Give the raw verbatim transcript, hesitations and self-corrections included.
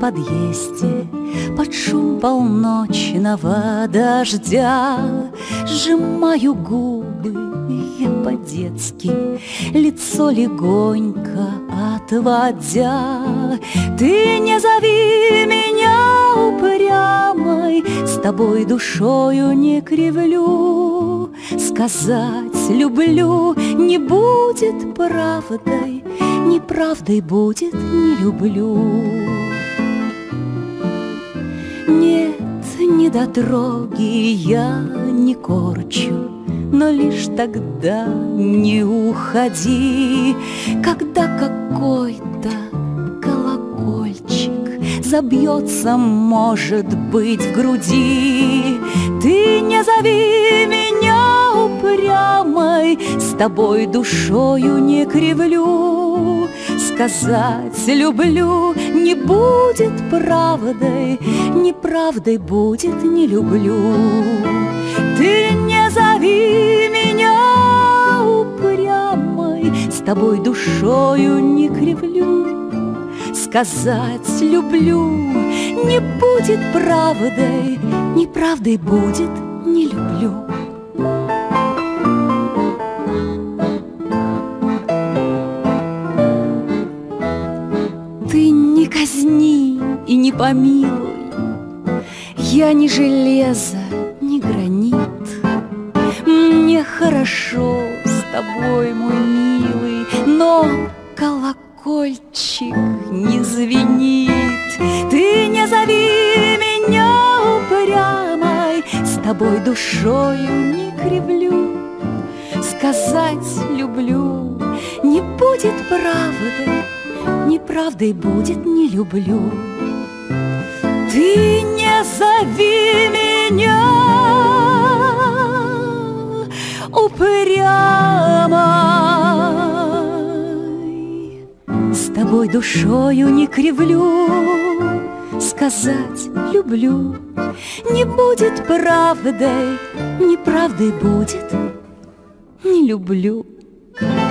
подъезде под шум полночного дождя сжимаю губы я по-детски, лицо легонько отводя. Ты не зови меня упрямой, с тобой душою не кривлю. Сказать люблю не будет правдой, неправдой будет не люблю. Нет, недотроги я не корчу, но лишь тогда не уходи, когда какой-то колокольчик забьется, может быть, в груди. Ты не зови меня упрямой, с тобой душою не кривлю. Сказать люблю не будет правдой, неправдой будет не люблю. Ты не зови меня упрямой, с тобой душою не кривлю. Сказать люблю не будет правдой, неправдой будет не люблю. Ты не казни и не помилуй, я не железо, не гранит. Мне хорошо с тобой, мой милый, но колокольчик не звенит. Ты не зови меня упрямой, с тобой душою не кривлю. Сказать люблю не будет правдой, неправдой будет не люблю. Ты не зови меня упрямой, с тобой душою не кривлю. Сказать люблю не будет правдой, неправдой будет не люблю.